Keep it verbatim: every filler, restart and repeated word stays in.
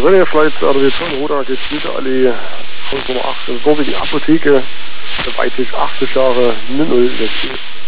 René Fleitz, R W zwei, Roda, Gespielteallee, fünf Nummer acht, das ist dort die Apotheke, der Weitisch, achtzig Jahre, null null.